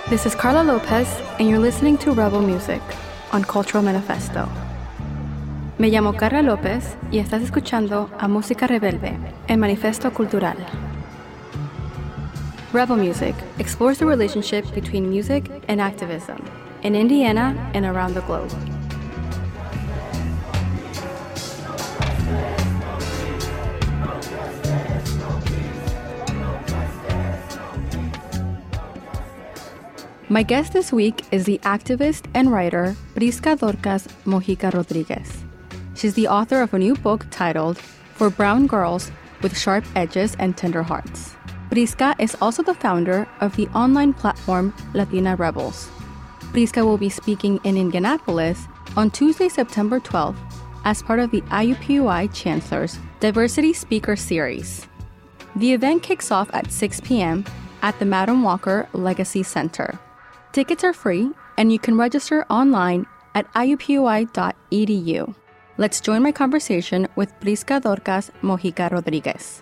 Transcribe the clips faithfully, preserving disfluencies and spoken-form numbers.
This is Carla Lopez, and you're listening to Rebel Music on Cultural Manifesto. Me llamo Carla López y estás escuchando a Música Rebelde en Manifesto Cultural. Rebel Music explores the relationship between music and activism in Indiana and around the globe. My guest this week is the activist and writer Prisca Dorcas Mojica Rodriguez. She's the author of a new book titled For Brown Girls with Sharp Edges and Tender Hearts. Prisca is also the founder of the online platform Latina Rebels. Prisca will be speaking in Indianapolis on Tuesday, September twelfth, as part of the I U P U I Chancellor's Diversity Speaker Series. The event kicks off at six p.m. at the Madam Walker Legacy Center. Tickets are free, and you can register online at I U P U I dot E D U. Let's join my conversation with Prisca Dorcas Mojica Rodriguez.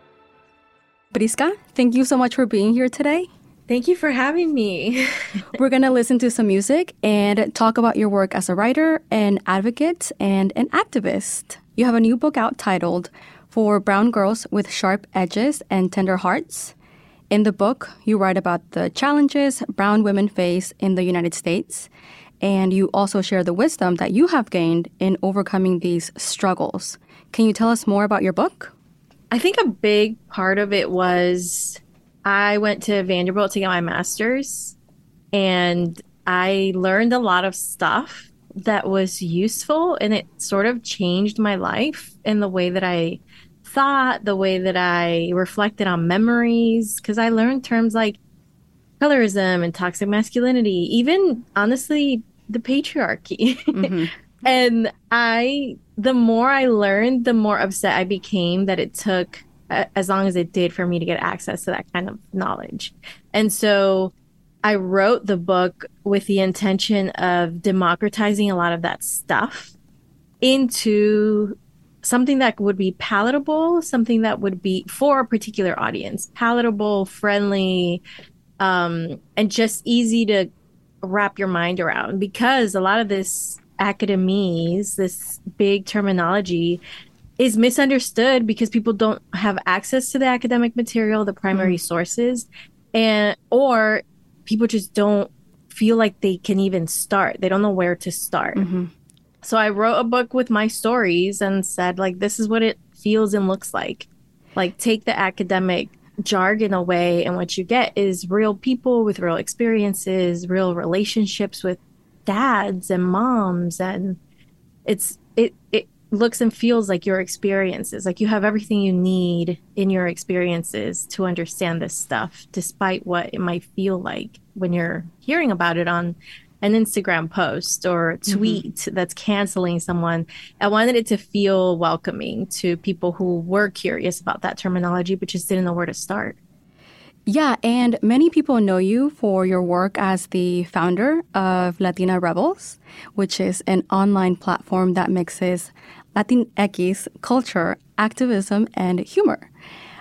Prisca, thank you so much for being here today. Thank you for having me. We're going to listen to some music and talk about your work as a writer, an advocate, and an activist. You have a new book out titled For Brown Girls with Sharp Edges and Tender Hearts. In the book, you write about the challenges brown women face in the United States, and you also share the wisdom that you have gained in overcoming these struggles. Can you tell us more about your book? I think a big part of it was I went to Vanderbilt to get my master's, and I learned a lot of stuff that was useful, and it sort of changed my life in the way that I thought, the way that I reflected on memories, because I learned terms like colorism and toxic masculinity, even honestly, the patriarchy. Mm-hmm. And I, the more I learned, the more upset I became that it took uh, as long as it did for me to get access to that kind of knowledge. And so I wrote the book with the intention of democratizing a lot of that stuff into something that would be palatable, something that would be for a particular audience, palatable, friendly, um, and just easy to wrap your mind around. Because a lot of this academies, this big terminology, is misunderstood because people don't have access to the academic material, the primary mm. sources, and or people just don't feel like they can even start. They don't know where to start. Mm-hmm. So I wrote a book with my stories and said, like, this is what it feels and looks like. Like, take the academic jargon away, and what you get is real people with real experiences, real relationships with dads and moms. And it's it it looks and feels like your experiences. Like, you have everything you need in your experiences to understand this stuff, despite what it might feel like when you're hearing about it on an Instagram post or a tweet mm-hmm. that's canceling someone. I wanted it to feel welcoming to people who were curious about that terminology, but just didn't know where to start. Yeah, and many people know you for your work as the founder of Latina Rebels, which is an online platform that mixes Latinx culture, activism, and humor.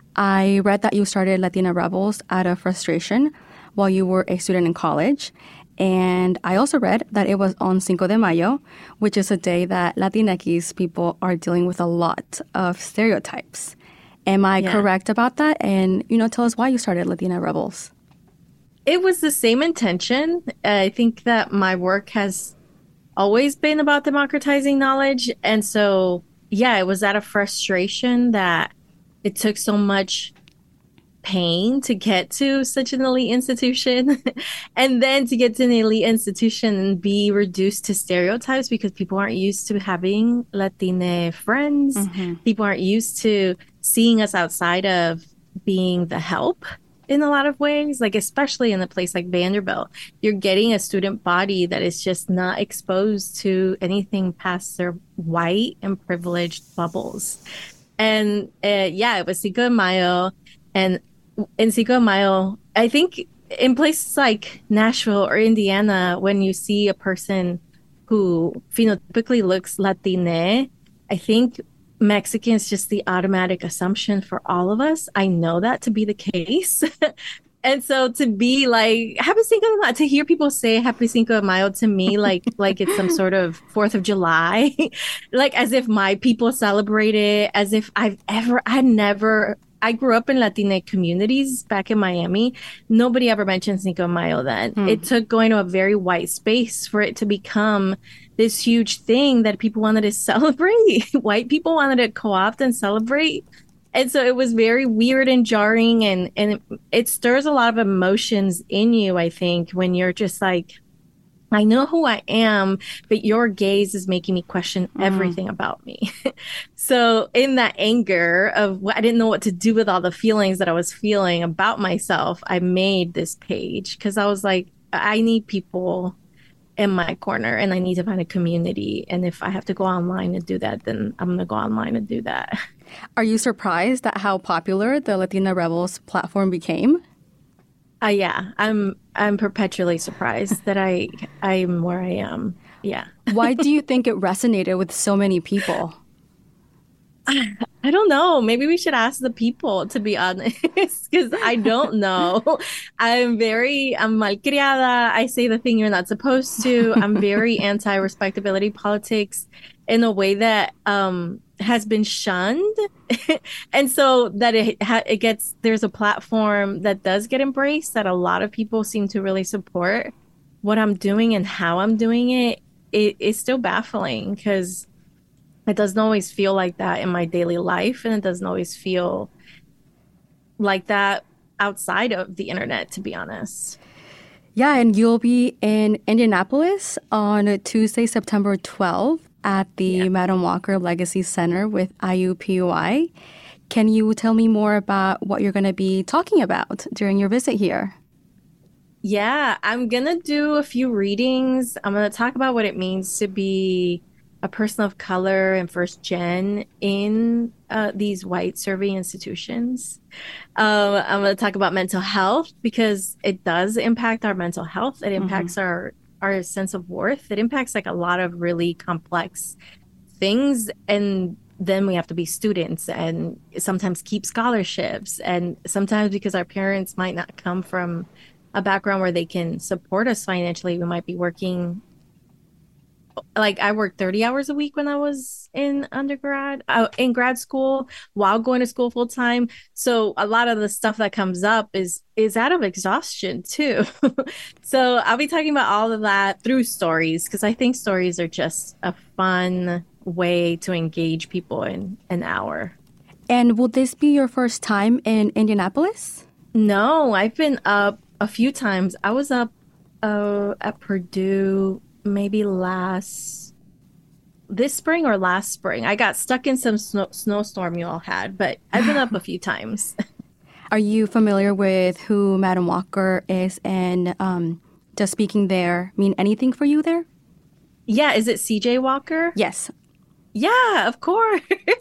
I read that you started Latina Rebels out of frustration while you were a student in college. And I also read that it was on Cinco de Mayo, which is a day that Latinx people are dealing with a lot of stereotypes. Am I yeah. correct about that? And, you know, tell us why you started Latina Rebels. It was the same intention. I think that my work has always been about democratizing knowledge. And so, yeah, it was out of frustration that it took so much pain to get to such an elite institution and then to get to an elite institution and be reduced to stereotypes because people aren't used to having Latina friends. Mm-hmm. People aren't used to seeing us outside of being the help in a lot of ways, like especially in a place like Vanderbilt. You're getting a student body that is just not exposed to anything past their white and privileged bubbles. And uh, yeah, it was Cinco de Mayo. And in Cinco de Mayo, I think in places like Nashville or Indiana, when you see a person who phenotypically looks Latina, I think Mexican is just the automatic assumption for all of us. I know that to be the case. And so to be like Happy Cinco de Mayo, to hear people say Happy Cinco de Mayo to me, like like it's some sort of Fourth of July, like as if my people celebrate it, as if I've ever, I never, I grew up in Latina communities back in Miami. Nobody ever mentioned Cinco de Mayo then. Hmm. It took going to a very white space for it to become this huge thing that people wanted to celebrate. White people wanted to co-opt and celebrate. And so it was very weird and jarring, and, and it, it stirs a lot of emotions in you, I think, when you're just like, I know who I am, but your gaze is making me question mm. everything about me. So in that anger of I didn't know what to do with all the feelings that I was feeling about myself, I made this page because I was like, I need people in my corner and I need to find a community. And if I have to go online and do that, then I'm going to go online and do that. Are you surprised at how popular the Latina Rebels platform became? Uh, yeah, I'm I'm perpetually surprised that I I'm where I am. Yeah. Why do you think it resonated with so many people? I, I don't know. Maybe we should ask the people, to be honest, because I don't know. I'm very, I'm malcriada. I say the thing you're not supposed to. I'm very anti-respectability politics in a way that um, has been shunned. And so that it, ha- it gets, there's a platform that does get embraced, that a lot of people seem to really support what I'm doing and how I'm doing it. It is still baffling because it doesn't always feel like that in my daily life, and it doesn't always feel like that outside of the internet, to be honest. Yeah, and you'll be in Indianapolis on Tuesday, September twelfth at the yeah. Madam Walker Legacy Center with I U P U I. Can you tell me more about what you're going to be talking about during your visit here? Yeah, I'm going to do a few readings. I'm going to talk about what it means to be a person of color and first gen in uh, these white serving institutions. Um, I'm going to talk about mental health because it does impact our mental health. It impacts mm-hmm. our, our sense of worth. It impacts like a lot of really complex things. And then we have to be students and sometimes keep scholarships. And sometimes because our parents might not come from a background where they can support us financially, we might be working. Like I worked thirty hours a week when I was in undergrad, uh, in grad school, while going to school full time. So a lot of the stuff that comes up is is out of exhaustion too. So I'll be talking about all of that through stories because I think stories are just a fun way to engage people in an hour. And will this be your first time in Indianapolis? No, I've been up a few times. I was up uh, at Purdue maybe last this spring or last spring. I got stuck in some snow, snowstorm you all had, but I've been up a few times. Are you familiar with who Madam Walker is, and um, does speaking there mean anything for you there? Yeah, is it C J Walker? Yes. Yeah, of course.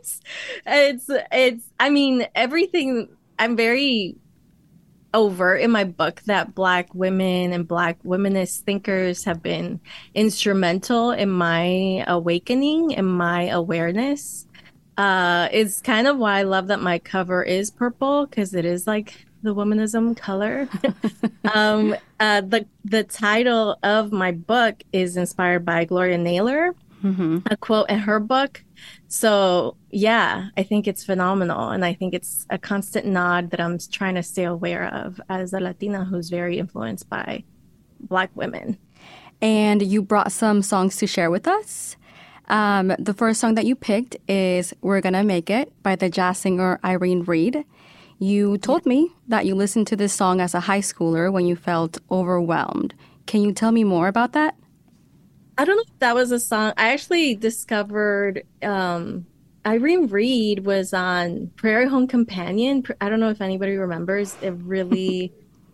it's it's I mean, everything. I'm very overt in my book that Black women and Black womanist thinkers have been instrumental in my awakening and my awareness. Uh, it's kind of why I love that my cover is purple, because it is like the womanism color. um, uh, the the title of my book is inspired by Gloria Naylor, mm-hmm. a quote in her book. So, yeah, I think it's phenomenal. And I think it's a constant nod that I'm trying to stay aware of as a Latina who's very influenced by Black women. And you brought some songs to share with us. Um, the first song that you picked is We're Gonna Make It by the jazz singer Irene Reed. You told yeah. me that you listened to this song as a high schooler when you felt overwhelmed. Can you tell me more about that? I don't know if that was a song. I actually discovered um, Irene Reed was on Prairie Home Companion. I don't know if anybody remembers a really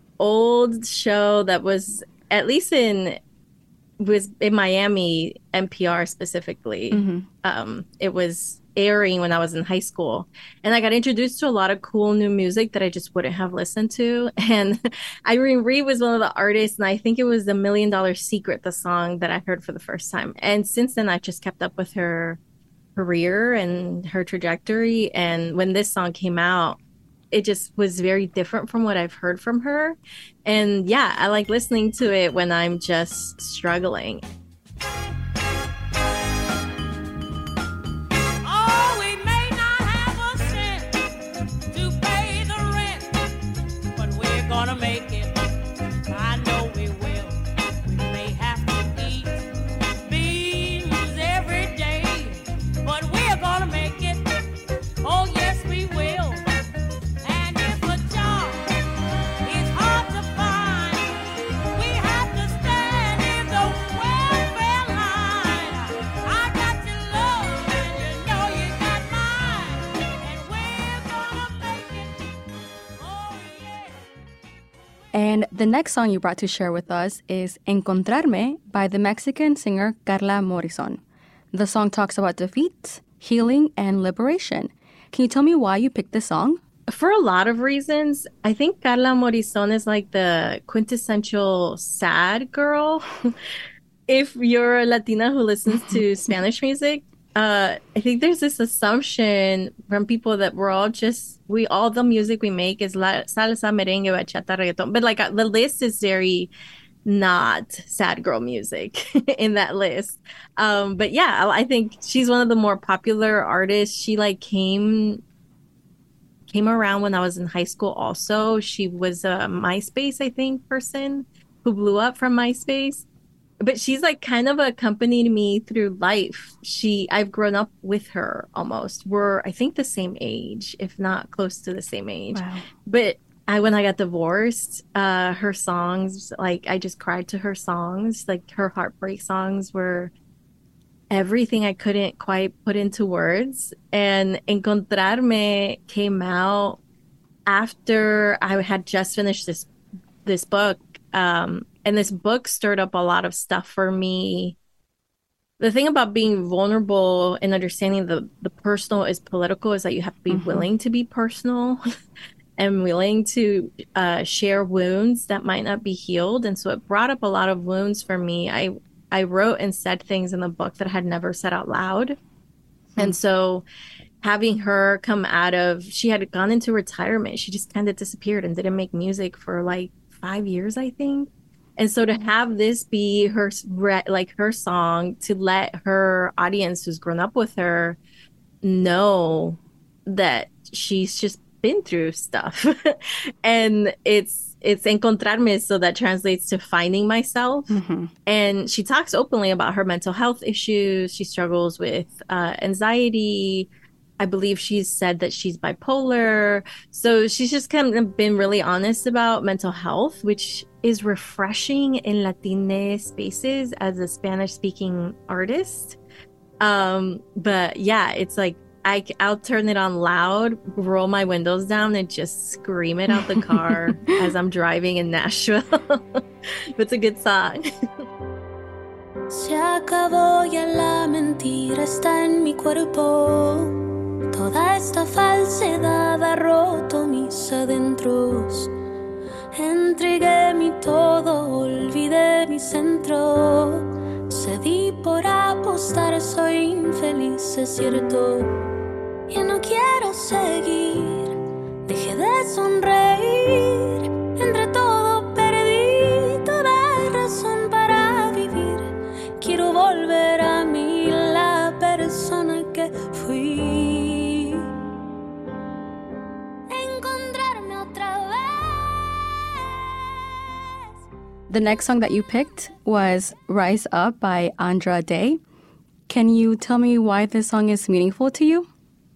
old show that was, at least in was in Miami, N P R specifically. Mm-hmm. Um, it was airing when I was in high school, and I got introduced to a lot of cool new music that I just wouldn't have listened to. And Irene Reed was one of the artists, and I think it was the Million Dollar Secret, the song that I heard for the first time. And since then, I've just kept up with her career and her trajectory. And when this song came out, it just was very different from what I've heard from her. And yeah, I like listening to it when I'm just struggling. And the next song you brought to share with us is Encontrarme by the Mexican singer Carla Morrison. The song talks about defeat, healing, and liberation. Can you tell me why you picked this song? For a lot of reasons. I think Carla Morrison is like the quintessential sad girl. If you're a Latina who listens to Spanish music, uh, I think there's this assumption from people that we're all just, we all the music we make is la, salsa, merengue, bachata, reggaeton. But like uh, the list is very not sad girl music in that list. Um, but yeah, I think she's one of the more popular artists. She like came came around when I was in high school also. She was a MySpace, I think, person who blew up from MySpace. But she's like kind of accompanied me through life. She, I've grown up with her almost. We're, I think, the same age, if not close to the same age. Wow. But I, when I got divorced, uh, her songs, like I just cried to her songs. Like her heartbreak songs were everything I couldn't quite put into words. And Encontrarme came out after I had just finished this this book. Um, and this book stirred up a lot of stuff for me. The thing about being vulnerable and understanding the, the personal is political is that you have to be mm-hmm. willing to be personal and willing to uh, share wounds that might not be healed. And so it brought up a lot of wounds for me. I, I wrote and said things in the book that I had never said out loud. Mm-hmm. And so having her come out of, she had gone into retirement. She just kind of disappeared and didn't make music for like five years, I think. And so to have this be her, like her song, to let her audience who's grown up with her know that she's just been through stuff. And it's, it's encontrarme, so that translates to finding myself. Mm-hmm. And she talks openly about her mental health issues. She struggles with uh, anxiety. I believe she's said that she's bipolar. So she's just kind of been really honest about mental health, which is refreshing in Latina spaces as a Spanish-speaking artist. Um, but yeah, it's like I, I'll turn it on loud, roll my windows down, and just scream it out the car as I'm driving in Nashville. It's a good song. Se acabó ya la mentira, está en mi cuerpo. Toda esta falsedad ha roto mis adentros. Entregué mi todo, olvidé mi centro. Cedí por apostar, soy infeliz, es cierto. Ya no quiero seguir, dejé de sonreír. Entre todo perdí toda razón para vivir. Quiero volver a mí, la persona que fui. The next song that you picked was Rise Up by Andra Day. Can you tell me why this song is meaningful to you?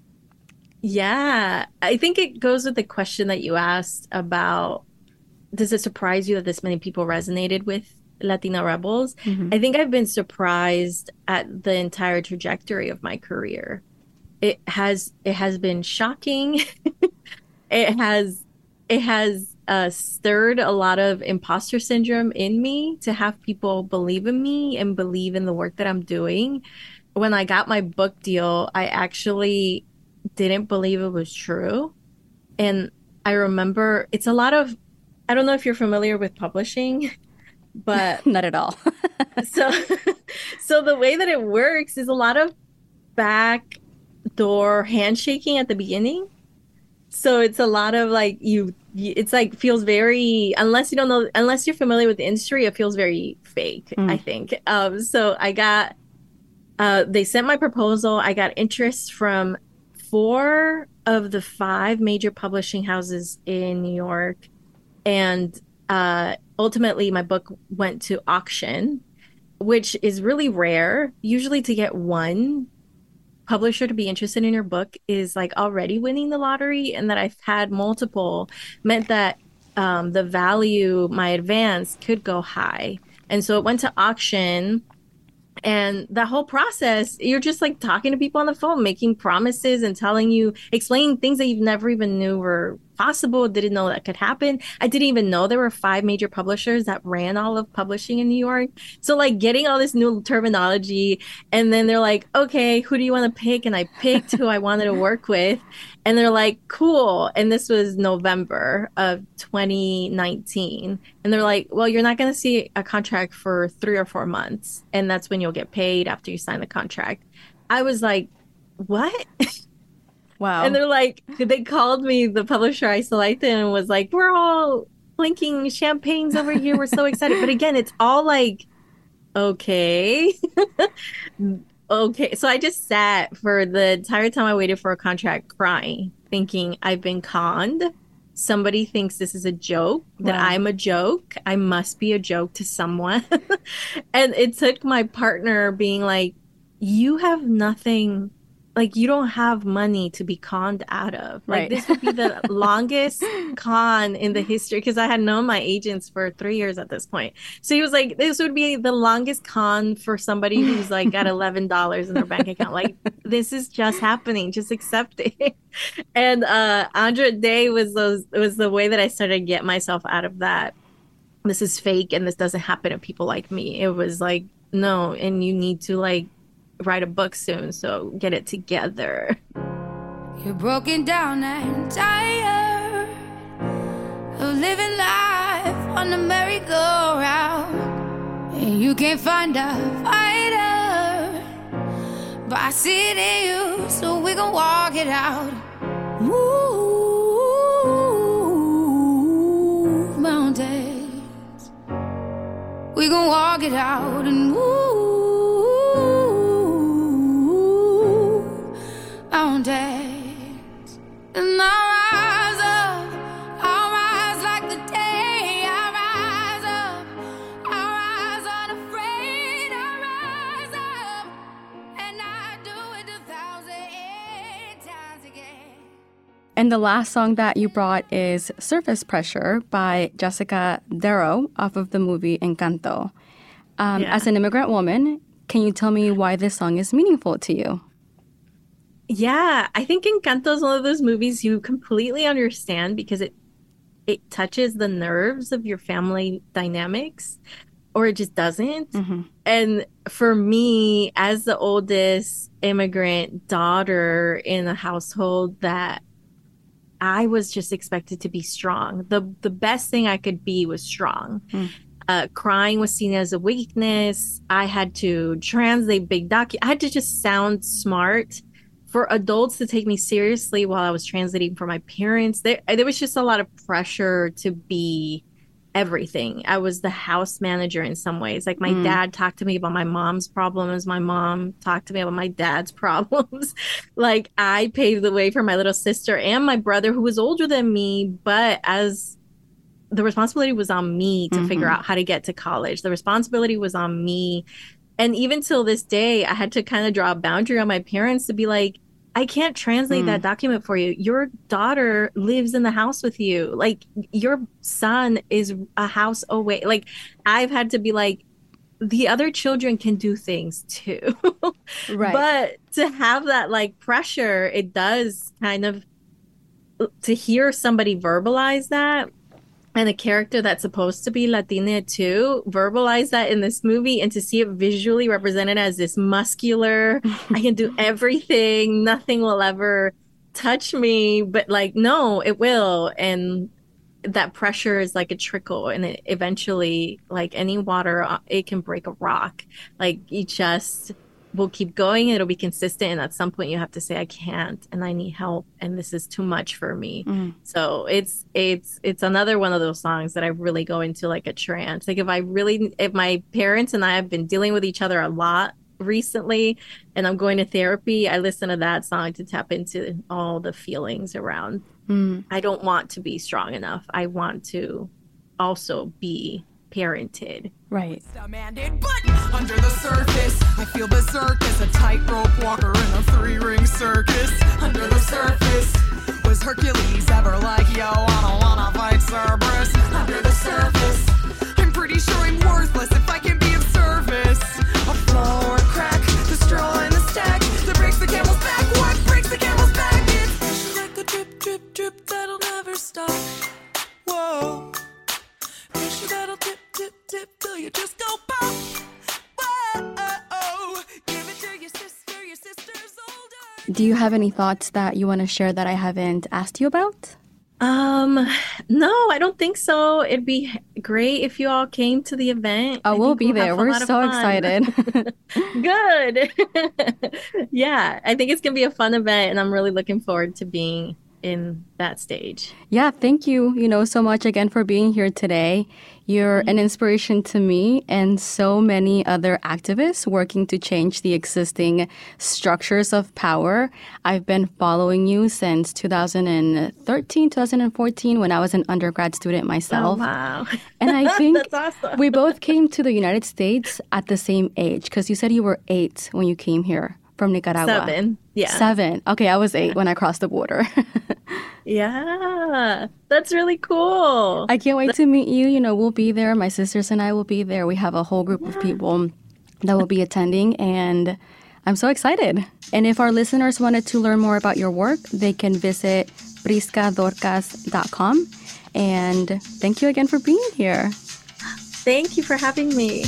Yeah, I think it goes with the question that you asked about, does it surprise you that this many people resonated with Latina Rebels? Mm-hmm. I think I've been surprised at the entire trajectory of my career. It has it has been shocking. it has it has uh, stirred a lot of imposter syndrome in me to have people believe in me and believe in the work that I'm doing. When I got my book deal, I actually didn't believe it was true. And I remember it's a lot of, I don't know if you're familiar with publishing, but not at all. so, so the way that it works is a lot of back door handshaking at the beginning. So it's a lot of like you, you it's like feels very, unless you don't know, unless you're familiar with the industry, it feels very fake, Mm. I think. Um so I got uh they sent my proposal. I got interest from four of the five major publishing houses in New York, and uh ultimately my book went to auction, which is really rare. Usually to get one publisher to be interested in your book is like already winning the lottery, and that I've had multiple meant that um, the value, my advance could go high. And so it went to auction, and that whole process, you're just like talking to people on the phone, making promises and telling you, explaining things that you've never even knew were possible, didn't know that could happen. I didn't even know there were five major publishers that ran all of publishing in New York. So like getting all this new terminology, and then they're like, okay, who do you want to pick? And I picked who I wanted to work with. And they're like, cool. And this was November of twenty nineteen. And they're like, well, you're not going to see a contract for three or four months. And that's when you'll get paid after you sign the contract. I was like, what? Wow. And they're like, they called me, the publisher I selected, and was like, we're all clinking champagnes over here. We're so excited. But again, it's all like, okay. Okay. So I just sat for the entire time I waited for a contract crying, thinking I've been conned. Somebody thinks this is a joke, that Wow. I'm a joke. I must be a joke to someone. And it took my partner being like, you have nothing, like you don't have money to be conned out of. Like Right. this would be the longest con in the history, because I had known my agents for three years at this point. So he was like, this would be the longest con for somebody who's like got eleven dollars in their bank account. Like this is just happening. Just accept it. And uh Andra Day was those was the way that I started to get myself out of that. This is fake and this doesn't happen to people like me. It was like, no, and you need to like write a book soon, so get it together. You're broken down and tired of living life on the merry-go-round, and you can't find a fighter, but I see it in you, so we gon' walk it out. Move mountains, we gon' walk it out and move mountains. And I rise up, I rise like the day. I rise up, I rise unafraid. I rise up, and I do it a thousand times again. And the last song that you brought is Surface Pressure by Jessica Darrow off of the movie Encanto. Um, Yeah. As an immigrant woman, can you tell me why this song is meaningful to you? Yeah, I think Encanto is one of those movies you completely understand because it it touches the nerves of your family dynamics, or it just doesn't. Mm-hmm. And for me, as the oldest immigrant daughter in a household that I was just expected to be strong. The the best thing I could be was strong. Mm. Uh, crying was seen as a weakness. I had to translate big docu. I had to just sound smart for adults to take me seriously while I was translating for my parents. There, there was just a lot of pressure to be everything. I was the house manager in some ways. Like my Mm. dad talked to me about my mom's problems. My mom talked to me about my dad's problems. Like I paved the way for my little sister and my brother who was older than me, but as the responsibility was on me to Mhm. figure out how to get to college. The responsibility was on me. And even till this day, I had to kind of draw a boundary on my parents to be like, I can't translate Mm. that document for you. Your daughter lives in the house with you. Like your son is a house away. Like I've had to be like, the other children can do things too. Right. But to have that like pressure, it does kind of, to hear somebody verbalize that, and a character that's supposed to be Latina too, verbalize that in this movie, and to see it visually represented as this muscular, I can do everything, nothing will ever touch me, but like, no, it will. And that pressure is like a trickle, and it eventually, like any water, it can break a rock. Like you just, we'll keep going. It'll be consistent. And at some point you have to say, I can't, and I need help. And this is too much for me. Mm. So it's, it's, it's another one of those songs that I really go into like a trance. Like if I really, if my parents and I have been dealing with each other a lot recently and I'm going to therapy, I listen to that song to tap into all the feelings around. Mm. I don't want to be strong enough. I want to also be parented. Right. But under the surface, I feel berserk as a tightrope walker in a three-ring circus. Under the surface, was Hercules ever like, yo, I don't wanna fight Cerberus? Under the surface, I'm pretty sure I'm worthless if I can be of service. A floor crack, the straw in the stack that breaks the camel's back. What breaks the camel's back? It's like a drip, drip, drip that'll never stop. Whoa. That'll tip, tip, tip till you just go pop. Whoa, give it to your sister, your sister's older. Do you have any thoughts that you want to share that I haven't asked you about? Um, no, I don't think so. It'd be great if you all came to the event. Oh, we'll be we'll there. We're so excited. Good. Yeah, I think it's going to be a fun event, and I'm really looking forward to being in that stage. Yeah, thank you, you know, so much again for being here today. You're an inspiration to me and so many other activists working to change the existing structures of power. I've been following you since two thousand thirteen, two thousand fourteen when I was an undergrad student myself. Oh, wow. And I think That's awesome. We both came to the United States at the same age because you said you were eight when you came here from Nicaragua. Seven. Yeah. Seven. Okay, I was eight when I crossed the border. Yeah, that's really cool. I can't wait to meet you. You know, we'll be there. My sisters and I will be there. We have a whole group yeah. of people that will be attending, and I'm so excited. And if our listeners wanted to learn more about your work, they can visit prisca dorcas dot com. And thank you again for being here. Thank you for having me.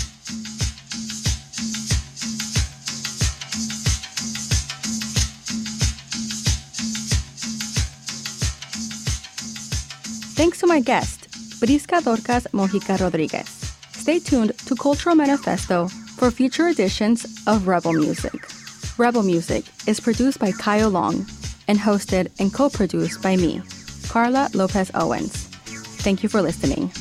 Thanks to my guest, Prisca Dorcas Mojica Rodriguez. Stay tuned to Cultural Manifesto for future editions of Rebel Music. Rebel Music is produced by Kyle Long and hosted and co-produced by me, Carla Lopez Owens. Thank you for listening.